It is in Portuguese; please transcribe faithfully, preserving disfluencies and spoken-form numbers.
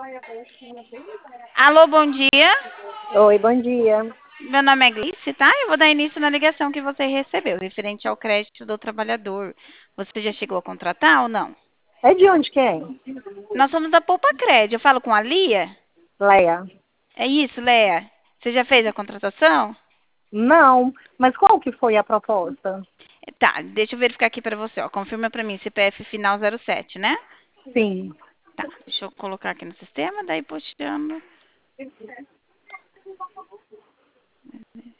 Alô, bom dia. Oi, bom dia. Meu nome é Glice, tá? Eu vou dar início na ligação que você recebeu, referente ao crédito do trabalhador. Você já chegou a contratar ou não? É de onde que é? Nós somos da Poupa Crédito. Eu falo com a Lia? Leia. É isso, Léa? Você já fez a contratação? Não, mas qual que foi a proposta? Tá, deixa eu verificar aqui para você. Ó. Confirma para mim, C P F final zero sete, né? Sim. Tá, deixa eu colocar aqui no sistema, daí puxando.